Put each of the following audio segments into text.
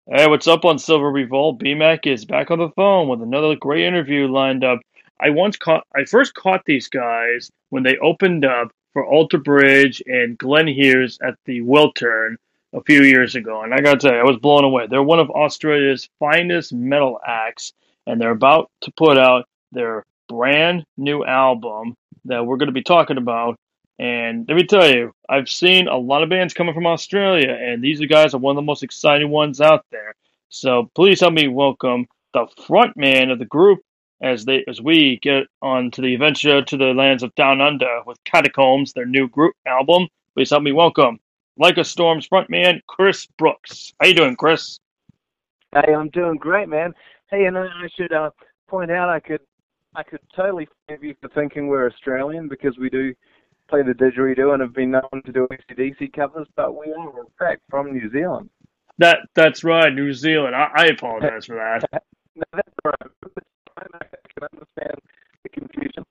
Hey, what's up on Silver Revolt? BMAC is back on the phone with another great interview lined up. I first caught these guys when they opened up for Alter Bridge and Glenn Hears at the Wiltern a few years ago, and I gotta tell you, I was blown away. They're one of Australia's finest metal acts, and they're about to put out their brand new album that we're gonna be talking about. And let me tell you, I've seen a lot of bands coming from Australia, and these guys are one of the most exciting ones out there. So please help me welcome the front man of the group as we get on to the adventure to the lands of Down Under with Catacombs, their new group album. Please help me welcome Like a Storm's frontman, Chris Brooks. How you doing, Chris? Hey, I'm doing great, man. Hey, and I should point out I could totally forgive you for thinking we're Australian because we do play the didgeridoo and have been known to do AC/DC covers, but we are in fact from New Zealand. That's right, New Zealand. I no, apologize for that. that's all right. I can understand the confusion.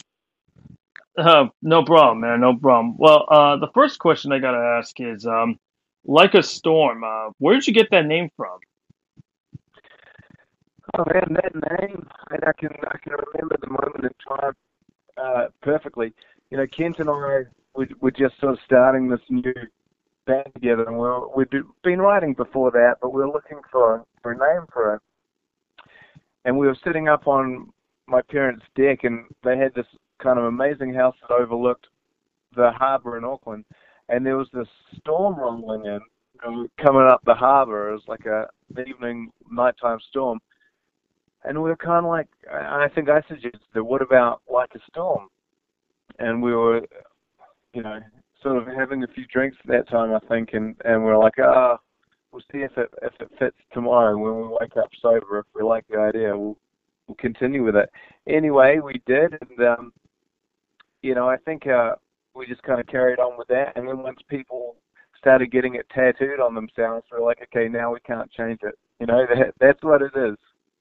No problem, man. No problem. Well, the first question I gotta ask is, like a storm. Where did you get that name from? Oh man, that name, and I can remember the moment in time perfectly. You know, Kent and I were just sort of starting this new band together, and been writing before that, but we were looking for a name for it. And we were sitting up on my parents' deck, and they had this kind of amazing house that overlooked the harbour in Auckland, and there was this storm rolling in, coming up the harbour. It was like an evening, nighttime storm, and we were kind of like, I think I suggested, what about Like a Storm? And we were, you know, sort of having a few drinks at that time, I think, and we were like, we'll see if it fits tomorrow when we wake up sober. If we like the idea, we'll continue with it. Anyway, we did, and I think we just kind of carried on with that. And then once people started getting it tattooed on themselves, we're like, okay, now we can't change it. That's what it is.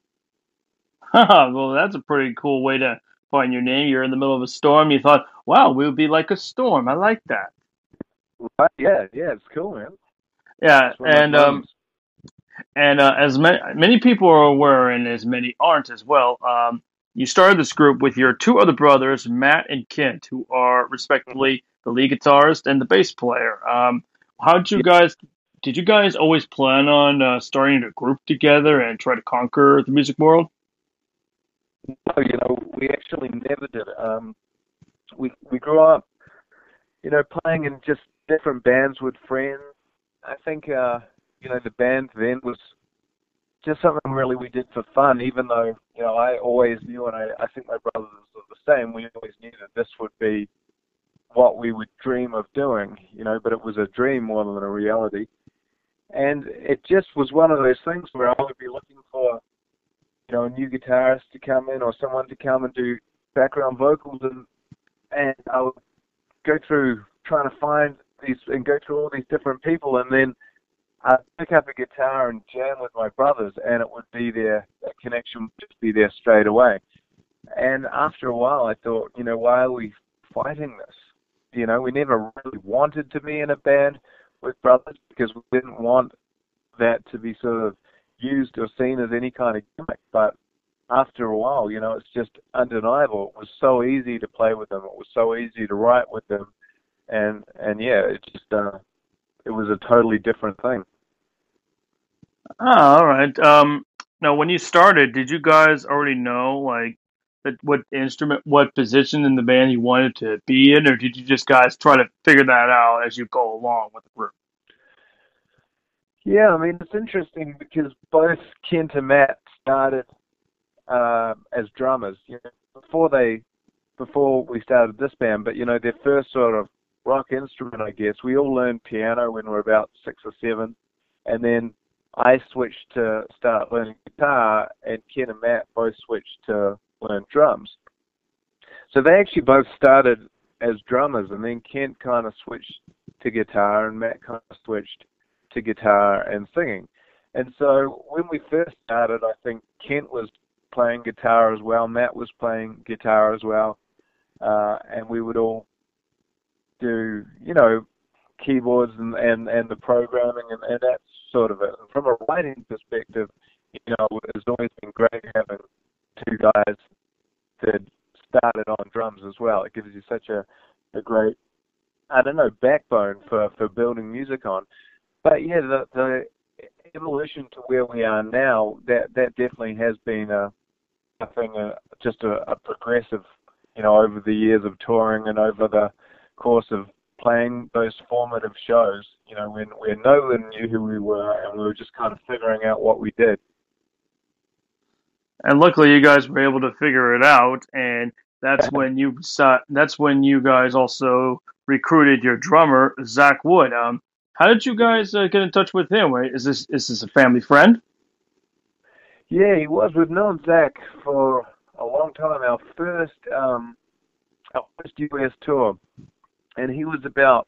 Well, that's a pretty cool way to find your name. You're in the middle of a storm. You thought, wow, we would be like a storm. I like that. Right? Yeah, yeah, it's cool, man. Yeah, It's one of those moments. and as many people are aware, and as many aren't as well, you started this group with your two other brothers, Matt and Kent, who are Hmm. respectively the lead guitarist and the bass player. How did you Yeah, guys? Did you guys always plan on starting a group together and try to conquer the music world? no, we actually never did it. We grew up, playing in just different bands with friends. I think, the band then was just something really we did for fun, even though, I always knew, and I think my brothers were the same, we always knew that this would be what we would dream of doing, but it was a dream more than a reality. And it just was one of those things where I would be looking for, a new guitarist to come in or someone to come and do background vocals, and I would go through trying to find these and go through all these different people, and then I'd pick up a guitar and jam with my brothers, and it would be there. That connection would just be there straight away. And after a while, I thought, why are we fighting this? We never really wanted to be in a band with brothers because we didn't want that to be sort of used or seen as any kind of gimmick. But after a while, it's just undeniable. It was so easy to play with them. It was so easy to write with them, and yeah, it was a totally different thing. Oh, all right. Now, when you started, did you guys already know like what instrument, what position in the band you wanted to be in, or did you just guys try to figure that out as you go along with the group? Yeah, I mean, it's interesting because both Kent and Matt started as drummers, before we started this band. But their first sort of rock instrument, I guess, we all learned piano when we were about 6 or 7, and then I switched to start learning guitar, and Ken and Matt both switched to learn drums. So they actually both started as drummers, and then Kent kind of switched to guitar, and Matt kind of switched to guitar and singing. And so when we first started, I think Kent was playing guitar as well, Matt was playing guitar as well, and we would all do, keyboards and the programming and that sort of it. And from a writing perspective, it's always been great having two guys that started on drums as well. It gives you such a great, I don't know, backbone for building music on. But yeah, the evolution to where we are now, that definitely has been just a progressive, over the years of touring and over the course of playing those formative shows, when no one knew who we were and we were just kind of figuring out what we did. And luckily, you guys were able to figure it out, and that's when you guys also recruited your drummer, Zach Wood. How did you guys get in touch with him? Is this a family friend? Yeah, he was. We've known Zach for a long time. Our first US tour, and he was about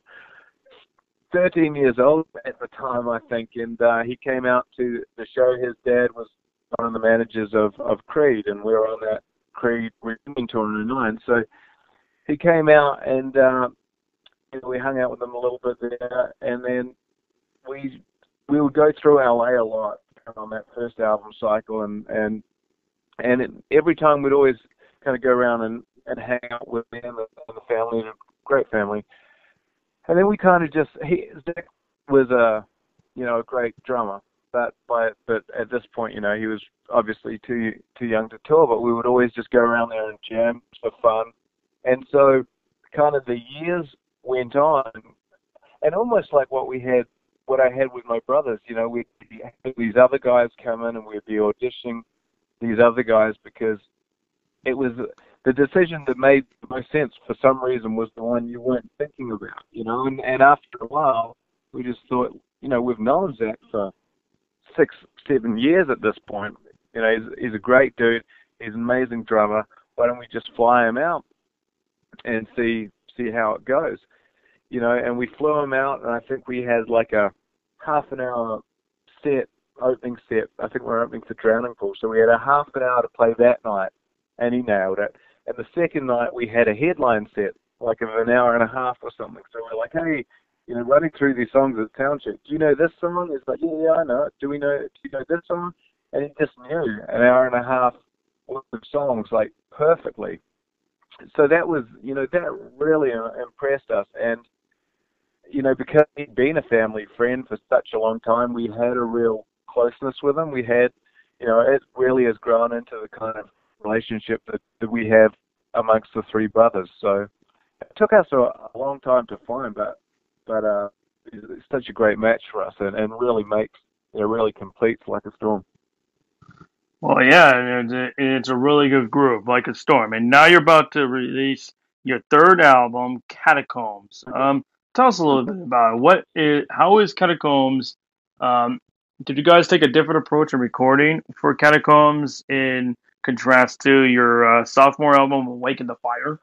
13 years old at the time, I think, and he came out to the show. His dad was one of the managers of Creed, and we were on that Creed reunion tour in '09. So he came out, and we hung out with him a little bit there, and then we would go through LA a lot on that first album cycle, and every time we'd always kind of go around and hang out with him and the family, and a great family. And then we kind of Zach was a great drummer, but at this point, he was obviously too young to tour, but we would always just go around there and jam for fun. And so kind of the years went on, and almost like what I had with my brothers, we'd have these other guys come in and we'd be auditioning these other guys because it was the decision that made the most sense for some reason was the one you weren't thinking about, and after a while, we just thought, we've known Zach for 6-7 years at this point. He's a great dude. He's an amazing drummer. Why don't we just fly him out and see how it goes? And we flew him out, and I think we had like a half an hour opening set. I think we were opening for Drowning Pool, so we had a half an hour to play that night, and he nailed it. And the second night, we had a headline set, like of an hour and a half or something. So we're like, hey, running through these songs at Township, do you know this song? He's like, yeah, I know it. Do you know this song? And he just knew an hour and a half worth of songs, like, perfectly. So that was, that really impressed us. And, because he'd been a family friend for such a long time, we had a real closeness with him. We had, it really has grown into the kind of relationship that we have amongst the three brothers. So it took us a long time to find, but it's such a great match for us and really makes, really completes Like a Storm. Well, yeah, it's a really good group, Like a Storm. And now you're about to release your third album, Catacombs. Tell us a little bit about it. How is Catacombs? Um, did you guys take a different approach in recording for Catacombs in contrast to your sophomore album, Awake in the Fire?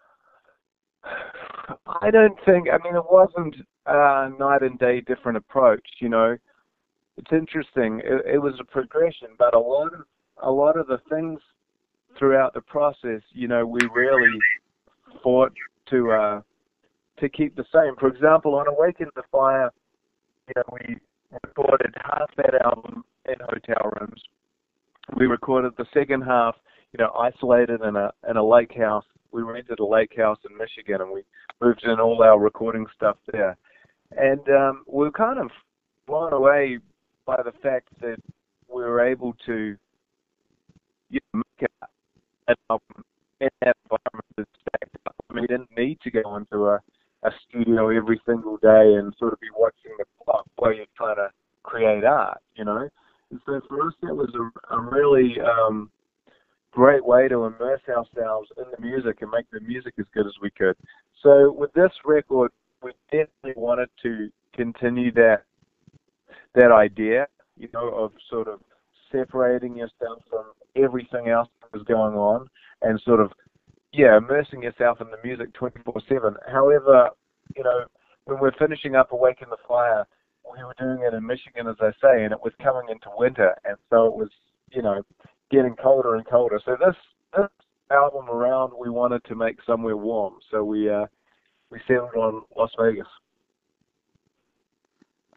I don't think. I mean, it wasn't a night and day different approach. It's interesting. It was a progression, but a lot of the things throughout the process, we really fought to keep the same. For example, on Awake in the Fire, we recorded half that album in hotel rooms. We recorded the second half, isolated in a lake house. We rented a lake house in Michigan, and we moved in all our recording stuff there. And we were kind of blown away by the fact that we were able to make an album in that environment that's stacked up. I mean, we didn't need to go into a studio every single day and sort of be watching the clock while you're trying to create art, And so for us, that was a really great way to immerse ourselves in the music and make the music as good as we could. So with this record, we definitely wanted to continue that idea, of sort of separating yourself from everything else that was going on and sort of, immersing yourself in the music 24/7. However, when we're finishing up Awake in the Fire, we were doing it in Michigan, as I say, and it was coming into winter, and so it was, getting colder and colder. So this album around, we wanted to make somewhere warm, so we settled on Las Vegas.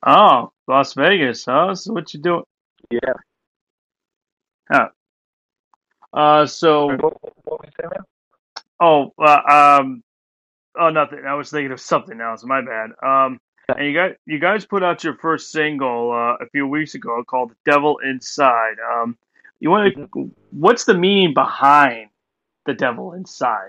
Oh, Las Vegas, huh? So what you doing? Yeah. Huh. So, What was that, man? oh, oh, nothing. I was thinking of something else. My bad. And you guys put out your first single a few weeks ago called "The Devil Inside." You want Mhm. to? What's the meaning behind the devil inside?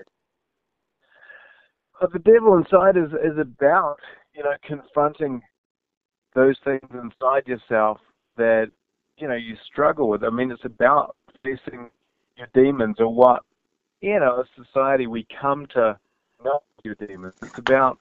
The devil inside is about, confronting those things inside yourself that, you struggle with. I mean, it's about facing your demons, or what, as society we come to know your demons. It's about,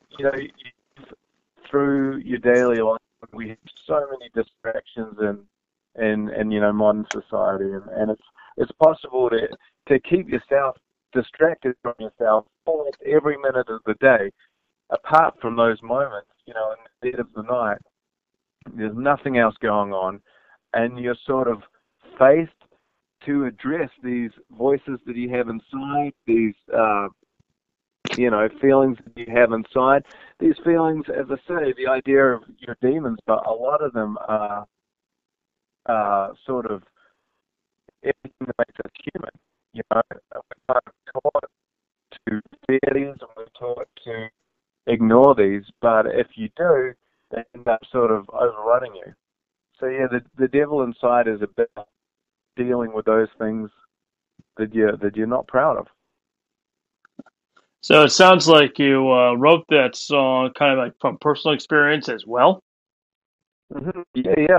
through your daily life, we have so many distractions in modern society, and it's possible to keep yourself distracted from yourself almost every minute of the day. Apart from those moments, in the dead of the night, there's nothing else going on, and you're sort of faced to address these voices that you have inside, these feelings that you have inside. These feelings, as I say, the idea of your demons, but a lot of them are sort of everything that makes us human. We're kind of taught to fear these, and we're taught to ignore these, but if you do, they end up sort of overrunning you. So yeah, the devil inside is about dealing with those things that you're not proud of. So it sounds like you wrote that song kind of like from personal experience as well. Yeah, yeah.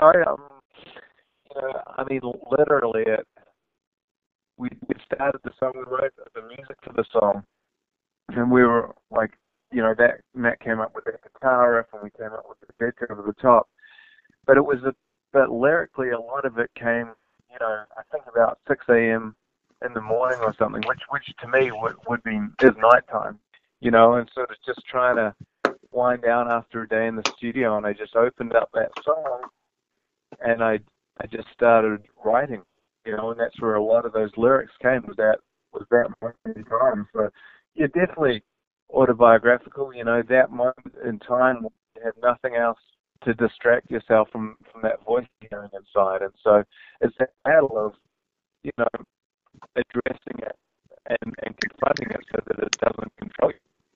I mean, literally, we started the song, we wrote the music for the song, and we were like, that Matt came up with that guitar riff, and we came up with the beat over the top. But but lyrically, a lot of it came, I think about 6 a.m. in the morning or something, which to me would be is nighttime, and sort of just trying to wind down after a day in the studio, and I just opened up that song, and I just started writing, and that's where a lot of those lyrics came, was that moment in time. So yeah, definitely autobiographical. That moment in time, you have nothing else to distract yourself from that voice hearing inside, and so it's that battle of you know addressing it and confronting it so that it doesn't control you.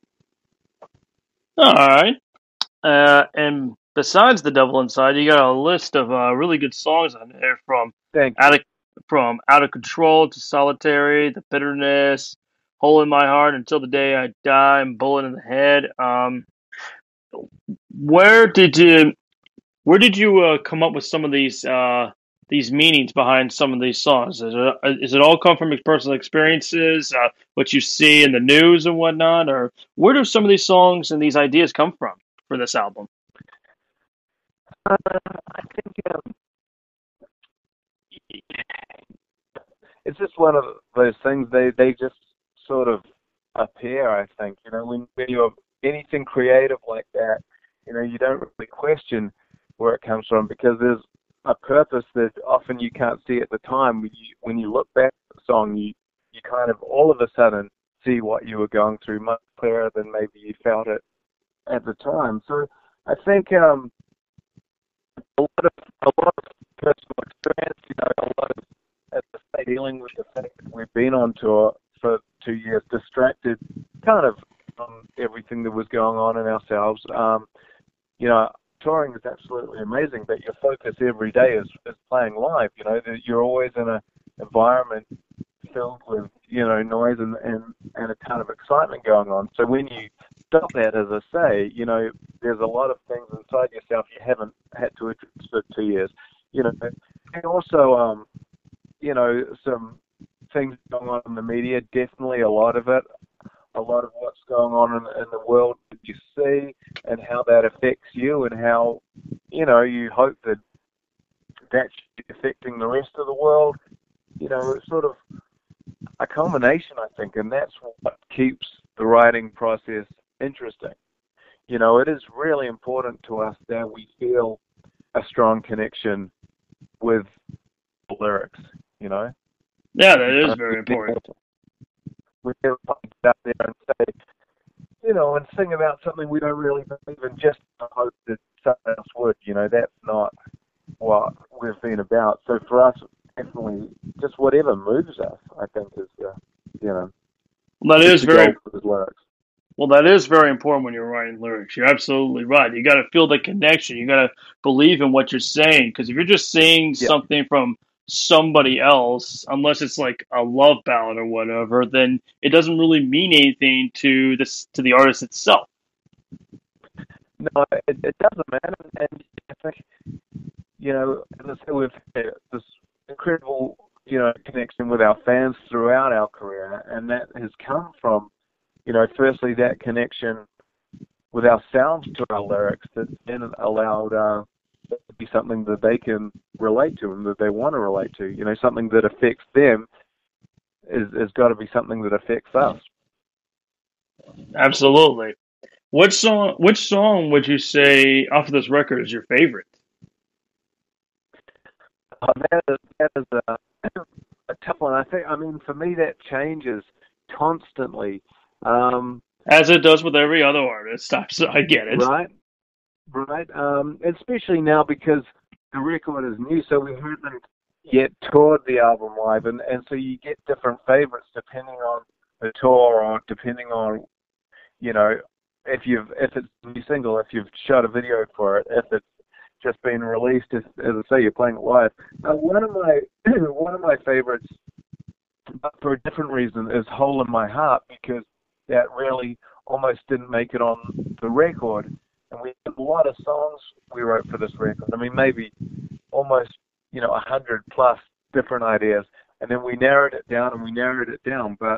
All right. And besides the devil inside, you got a list of really good songs on there Thank out you. of out of control to solitary, the bitterness, hole in my heart until the day I die, and bullet in the head. Where did you where did you come up with some of these meanings behind some of these songs? Is it all come from your personal experiences, what you see in the news and whatnot, or where do some of these songs and these ideas come from for this album? I think it's just one of those things. They just sort of appear. I think when you're anything creative like that, you don't really question where it comes from, because there's a purpose that often you can't see at the time. When you look back at the song, you kind of all of a sudden see what you were going through much clearer than maybe you felt it at the time. So I think a lot of personal experience, a lot of, as I say, dealing with the fact that we've been on tour for 2 years, distracted kind of from everything that was going on in ourselves. You know, touring is absolutely amazing, but your focus every day is playing live. That you're always in an environment filled with noise and a ton of excitement going on. So when you stop that, as I say, there's a lot of things inside yourself you haven't had to address for 2 years. And also some things going on in the media. Definitely a lot of it. A lot of what's going on in the world that you see, and how that affects you, and how you hope that should be affecting the rest of the world. It's sort of a combination, I think, and that's what keeps the writing process interesting. It is really important to us that we feel a strong connection with the lyrics. You know, Yeah, we that is don't, very important. we never get out there and say, and sing about something we don't really believe in just to hope that someone else would. That's not what we've been about. So for us, definitely, just whatever moves us, I think is, Well, that is is the goal very for the lyrics. well. That is very important when you're writing lyrics. You're absolutely right. You got to feel the connection. You got to believe in what you're saying. Because if you're just saying Yeah. something from somebody else, unless it's like a love ballad or whatever, then it doesn't really mean anything to the artist itself. No, it doesn't, man. And I think, as I said, we've had this incredible, connection with our fans throughout our career, and that has come from, firstly that connection with ourselves to our lyrics that then allowed it to be something that they can relate to and that they want to relate to. Something that affects them is got to be something that affects us. Absolutely. Which song would you say off of this record is your favorite? That is a tough one. For me, that changes constantly. As it does with every other artist. I get it. Right, right. Especially now because the record is new, so we haven't yet toured the album live, and so you get different favorites depending on the tour or depending on, if it's a new single, if you've shot a video for it, if it's just been released, as I say, you're playing it live. One of my one of my favorites, but for a different reason, is "Hole in My Heart," because that really almost didn't make it on the record. And we had a lot of songs we wrote for this record. Maybe almost 100 plus different ideas, and then we narrowed it down and we narrowed it down. But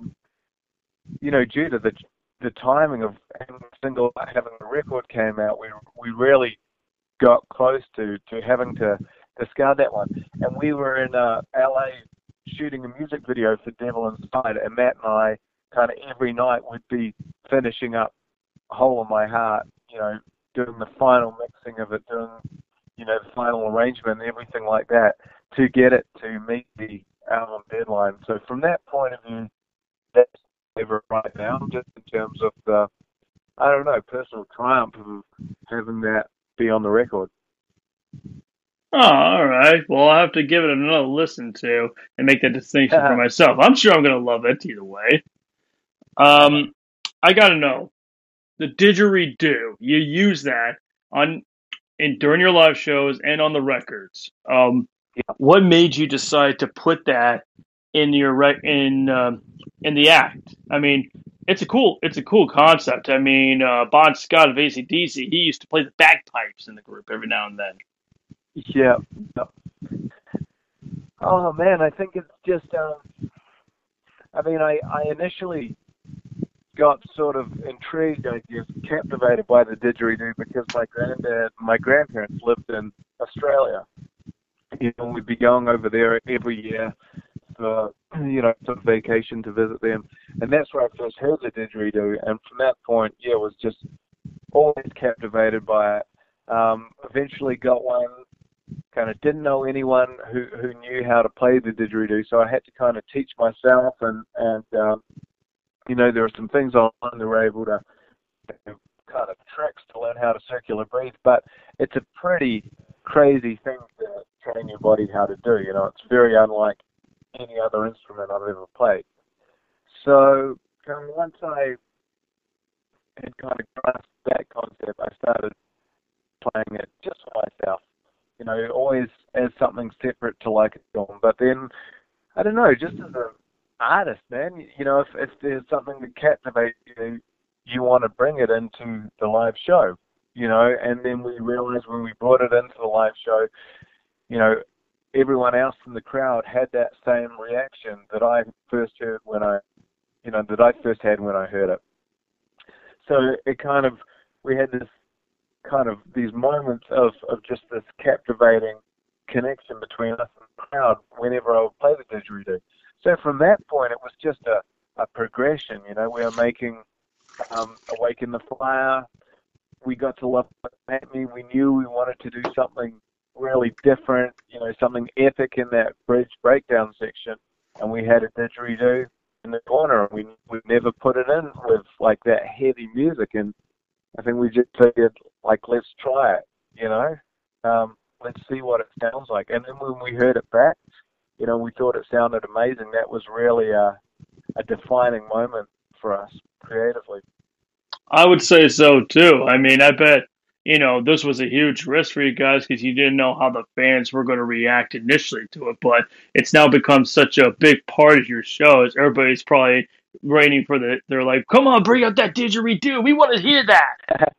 due to the timing of having the record came out, we really got close to having to discard that one. And we were in LA shooting a music video for Devil Inside, and Matt and I kind of every night would be finishing up Hole in My Heart, doing the final mixing of it, doing, the final arrangement and everything like that to get it to meet the album deadline. So from that point of view, that's my favorite right now, just in terms of the, personal triumph of having that be on the record. Oh, all right. Well, I'll have to give it another listen to and make that distinction for myself. I'm sure I'm going to love it either way. I got to know the didgeridoo. You use that during your live shows and on the records. Yeah. What made you decide to put that in your in the act? It's a cool concept. Bon Scott of AC/DC, he used to play the bagpipes in the group every now and then. Yeah. Oh man, I think it's just. I initially got sort of intrigued, I guess, captivated by the didgeridoo because my grandparents lived in Australia. We'd be going over there every year for, sort of vacation to visit them. And that's where I first heard the didgeridoo. And from that point, was just always captivated by it. Eventually got one, kind of didn't know anyone who knew how to play the didgeridoo, so I had to kind of teach myself and there are some things online that were able to kind of tricks to learn how to circular breathe, but it's a pretty crazy thing to train your body how to do. It's very unlike any other instrument I've ever played. So once I had kind of grasped that concept, I started playing it just for myself. Always as something separate to like a film. But then, I don't know, just as an artist, man, if there's something that captivates you, you want to bring it into the live show, and then we realized when we brought it into the live show, everyone else in the crowd had that same reaction that I first heard when I had when I heard it. So it kind of, we had this kind of these moments of just this captivating connection between us and the crowd whenever I would play the didgeridoo. So from that point, it was just a progression. We were making Awaken the Fire. We got to Love At Me. We knew we wanted to do something really different, something epic in that bridge breakdown section. And we had a didgeridoo. in the corner, and we never put it in with like that heavy music. And I think we just figured, like, let's try it, you know, let's see what it sounds like. And then when we heard it back, we thought it sounded amazing. That was really a defining moment for us creatively. I would say so too. I mean, I bet, this was a huge risk for you guys because you didn't know how the fans were going to react initially to it, but it's now become such a big part of your shows. Everybody's probably waiting for they're like, come on, bring out that didgeridoo. We want to hear that.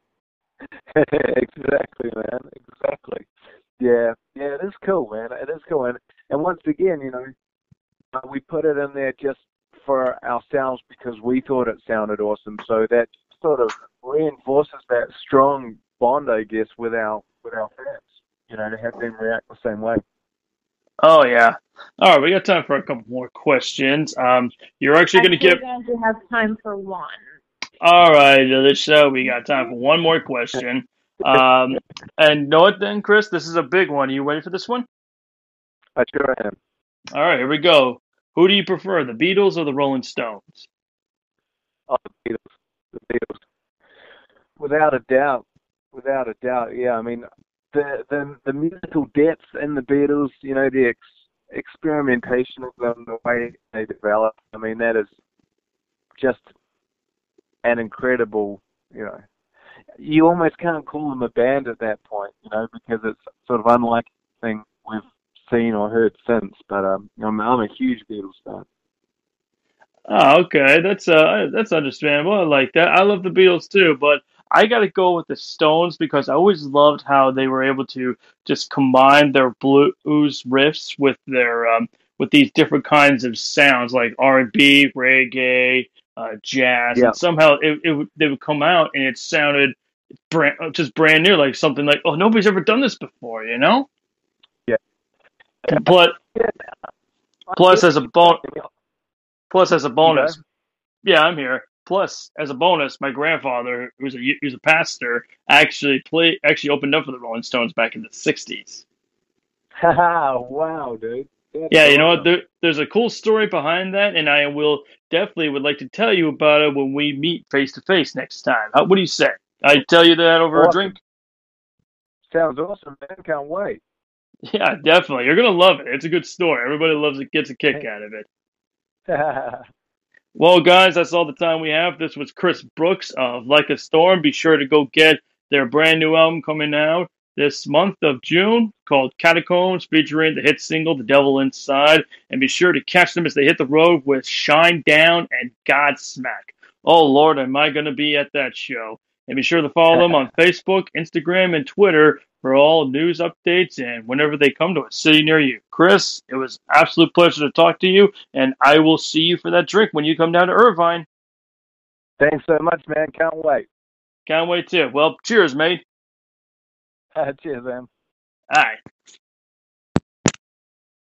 Exactly, man. Exactly. Yeah, yeah, it is cool, man. It is cool. And once again, we put it in there just for ourselves because we thought it sounded awesome. So that sort of reinforces that strong bond, I guess, with our fans. To have them react the same way. Oh, yeah. All right, we got time for a couple more questions. You're actually going to Actually, get. we only have time for one. All right, so we got time for one more question. And know what then, Chris? This is a big one. Are you ready for this one? I sure am. All right, here we go. Who do you prefer, the Beatles or the Rolling Stones? Oh, the Beatles. The Beatles. Without a doubt. Without a doubt. Yeah, I mean, the musical depth in the Beatles, the experimentation of them, the way they develop. I mean, that is just an incredible, you almost can't call them a band at that point, because it's sort of unlike anything we've seen or heard since. But I'm a huge Beatles fan. Oh, okay. That's understandable. I like that. I love the Beatles too, but I got to go with the Stones because I always loved how they were able to just combine their blues riffs with these different kinds of sounds like R&B, reggae, jazz, Yeah, and somehow they would come out and it sounded just brand new, like something like, oh, nobody's ever done this before, you know? yeah, But yeah. I plus get as a you. plus as a You go. bonus. Yeah, I'm here. Plus, as a bonus, my grandfather, who's a pastor, actually opened up for the Rolling Stones back in the '60s. Wow, dude, that's Yeah, you know what? awesome. There's a cool story behind that, and I will definitely would like to tell you about it when we meet face to face next time. What do you say? I tell you that over a drink? Awesome. Sounds awesome, man. Can't wait. Yeah, definitely. You're gonna love it. It's a good story. Everybody loves it, gets a kick out of it. Well, guys, that's all the time we have. This was Chris Brooks of Like a Storm. Be sure to go get their brand new album coming out this month of June called Catacombs, featuring the hit single The Devil Inside. And be sure to catch them as they hit the road with Shine Down and Godsmack. Oh, Lord, am I going to be at that show? And be sure to follow them on Facebook, Instagram, and Twitter for all news updates and whenever they come to a city near you. Chris, it was an absolute pleasure to talk to you, and I will see you for that drink when you come down to Irvine. Thanks so much, man. Can't wait. Can't wait to. Well, cheers, mate. Cheers, man. All right.